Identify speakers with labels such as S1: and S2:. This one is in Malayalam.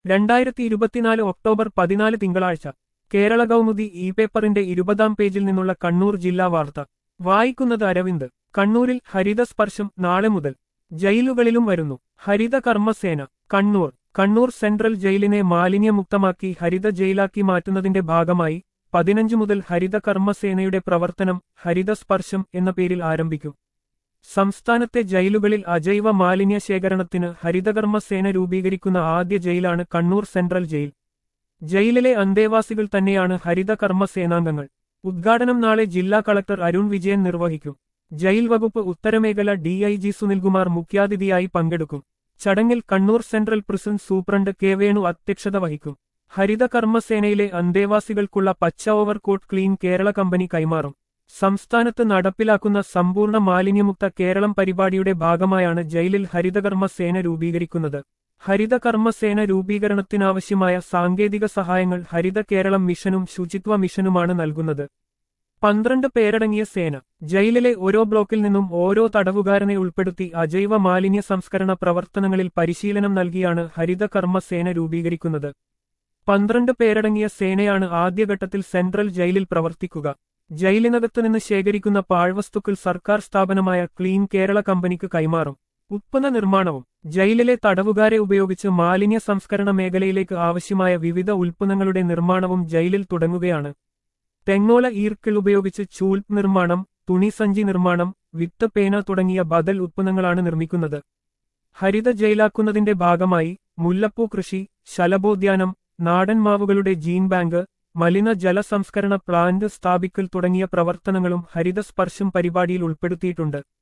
S1: 2024 ഒക്ടോബർ 14 തിങ്കളാഴ്ച കേരള കൗമുദി പേപ്പറിന്റെ 20-ാം പേജിൽ നിന്നുള്ള കണ്ണൂർ ജില്ലാ വാർത്ത വായിക്കുന്നത് അരവിന്ദ്. കണ്ണൂരിൽ ഹരിത സ്പർശം നാളെ മുതൽ ജയിലുകളിലും വരുന്നു. ഹരിത കർമ്മസേന. കണ്ണൂർ സെൻട്രൽ ജയിലിനെ മാലിന്യമുക്തമാക്കി ഹരിത ജയിലാക്കി മാറ്റുന്നതിന്റെ ഭാഗമായി 15 മുതൽ ഹരിത കർമ്മസേനയുടെ പ്രവർത്തനം ഹരിത സ്പർശം എന്ന പേരിൽ ആരംഭിക്കും. സംസ്ഥാനത്തെ ജയിലുകളിൽ അജൈവ മാലിന്യ ശേഖരണത്തിന് ഹരിതകർമ്മസേന രൂപീകരിക്കുന്ന ആദ്യ ജയിലാണ് കണ്ണൂർ സെൻട്രൽ ജയിൽ. ജയിലിലെ അന്തേവാസികൾ തന്നെയാണ് ഹരിത കർമ്മസേനാംഗങ്ങൾ. ഉദ്ഘാടനം നാളെ ജില്ലാ കളക്ടർ അരുൺ വിജയൻ നിർവഹിക്കും. ജയിൽ വകുപ്പ് ഉത്തരമേഖല ഡിഐജി സുനിൽകുമാർ മുഖ്യാതിഥിയായി പങ്കെടുക്കും. ചടങ്ങിൽ Kannur central prison superintendent K Venu അധ്യക്ഷത വഹിക്കും. ഹരിത കർമ്മസേനയിലെ അന്തേവാസികൾക്കുള്ള പച്ച ഓവർകോട്ട് ക്ലീൻ കേരള കമ്പനി കൈമാറും. സംസ്ഥാനത്ത് നടപ്പിലാക്കുന്ന സമ്പൂർണ്ണ മാലിന്യമുക്ത കേരളം പരിപാടിയുടെ ഭാഗമായാണ് ജയിലിൽ ഹരിതകർമ്മ സേന രൂപീകരിക്കുന്നത്. ഹരിത കർമ്മസേന രൂപീകരണത്തിനാവശ്യമായ സാങ്കേതിക സഹായങ്ങൾ ഹരിത കേരളം മിഷനും ശുചിത്വ മിഷനുമാണ് നൽകുന്നത്. 12 പേരടങ്ങിയ സേന. ജയിലിലെ ഓരോ ബ്ലോക്കിൽ നിന്നും ഓരോ തടവുകാരനെ ഉൾപ്പെടുത്തി അജൈവ മാലിന്യ സംസ്കരണ പ്രവർത്തനങ്ങളിൽ പരിശീലനം നൽകിയാണ് ഹരിത കർമ്മസേന രൂപീകരിക്കുന്നത്. 12 പേരടങ്ങിയ സേനയാണ് ആദ്യഘട്ടത്തിൽ സെൻട്രൽ ജയിലിൽ പ്രവർത്തിക്കുക. ജയിലിനകത്തുനിന്ന് ശേഖരിക്കുന്ന പാഴ്വസ്തുക്കൾ സർക്കാർ സ്ഥാപനമായ ക്ലീൻ കേരള കമ്പനിക്ക് കൈമാറും. ഉത്പന്ന നിർമ്മാണവും. ജയിലിലെ തടവുകാരെ ഉപയോഗിച്ച് മാലിന്യ സംസ്കരണ മേഖലയിലേക്ക് ആവശ്യമായ വിവിധ ഉൽപ്പന്നങ്ങളുടെ നിർമ്മാണവും ജയിലിൽ തുടങ്ങുകയാണ്. തെങ്ങോല ഈർക്കിൾ ഉപയോഗിച്ച് ചൂൽ നിർമ്മാണം, തുണിസഞ്ചി നിർമ്മാണം, വിത്ത് പേന തുടങ്ങിയ ബദൽ ഉൽപ്പന്നങ്ങളാണ് നിർമ്മിക്കുന്നത്. ഹരിത ജയിലാക്കുന്നതിന്റെ ഭാഗമായി മുല്ലപ്പൂ കൃഷി, ശലഭോദ്യാനം, നാടൻ മാവുകളുടെ ജീൻ ബാങ്ക്, മലിന ജല സംസ്കരണ പ്ലാന്റ് സ്ഥാപിക്കൽ തുടങ്ങിയ പ്രവർത്തനങ്ങളും ഹരിത സ്പർശം പരിപാടിയിൽ ഉൾപ്പെടുത്തിയിട്ടുണ്ട്.